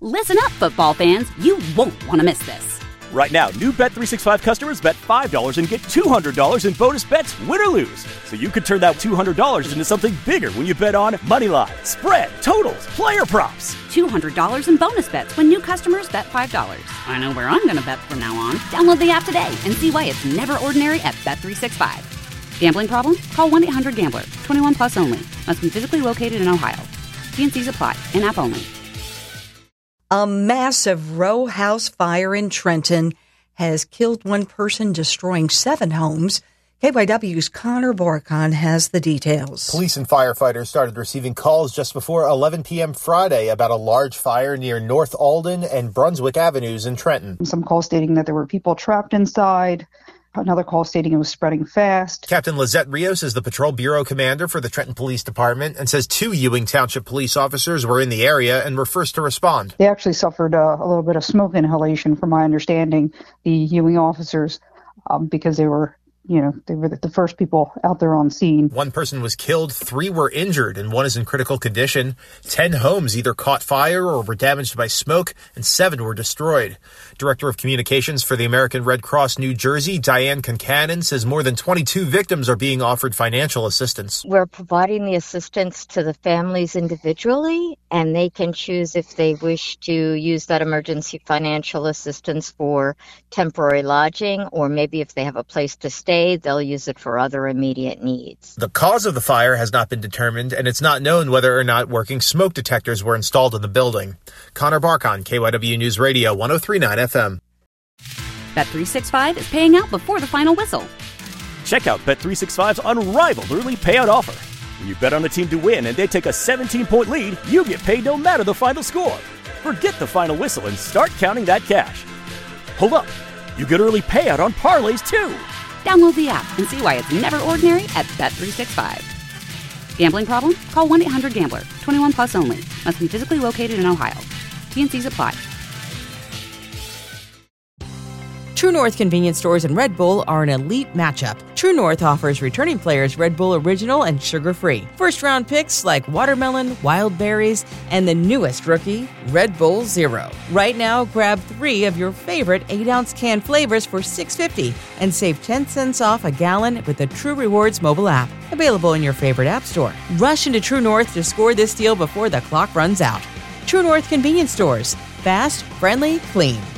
Listen up, football fans. You won't want to miss this. Right now, new Bet365 customers bet $5 and get $200 in bonus bets, win or lose. So you could turn that $200 into something bigger when you bet on moneyline, spread, totals, player props. $200 in bonus bets when new customers bet $5. I know where I'm going to bet from now on. Download the app today and see why it's never ordinary at Bet365. Gambling problem? Call 1-800-GAMBLER. 21 plus only. Must be physically located in Ohio. T&Cs apply. In-app only. A massive row house fire in Trenton has killed one person, destroying 7 homes. KYW's Connor Borcon has the details. Police and firefighters started receiving calls just before 11 p.m. Friday about a large fire near North Alden and Brunswick Avenues in Trenton. Some calls stating that there were people trapped inside. Another call stating it was spreading fast. Captain Lizette Rios is the Patrol Bureau commander for the Trenton Police Department and says 2 Ewing Township police officers were in the area and were first to respond. They actually suffered a little bit of smoke inhalation, from my understanding, the Ewing officers, because they were the first people out there on scene. 1 person was killed, 3 were injured, and 1 is in critical condition. 10 homes either caught fire or were damaged by smoke, and 7 were destroyed. Director of Communications for the American Red Cross New Jersey, Diane Concannon, says more than 22 victims are being offered financial assistance. We're providing the assistance to the families individually, and they can choose if they wish to use that emergency financial assistance for temporary lodging, or maybe if they have a place to stay, they'll use it for other immediate needs. The cause of the fire has not been determined, and it's not known whether or not working smoke detectors were installed in the building. Connor Barkon, KYW News Radio 103.9 FM. Bet365 is paying out before the final whistle. Check out Bet365's unrivaled early payout offer. When you bet on a team to win and they take a 17-point lead, you get paid no matter the final score. Forget the final whistle and start counting that cash. Hold up. You get early payout on parlays, too. Download the app and see why it's never ordinary at Bet365. Gambling problem? Call 1-800-GAMBLER. 21 plus only. Must be physically located in Ohio. T&Cs apply. True North convenience stores and Red Bull are an elite matchup. True North offers returning players Red Bull Original and sugar-free. First-round picks like watermelon, wild berries, and the newest rookie, Red Bull Zero. Right now, grab 3 of your favorite 8-ounce can flavors for $6.50 and save 10 cents off a gallon with the True Rewards mobile app. Available in your favorite app store. Rush into True North to score this deal before the clock runs out. True North convenience stores. Fast, friendly, clean.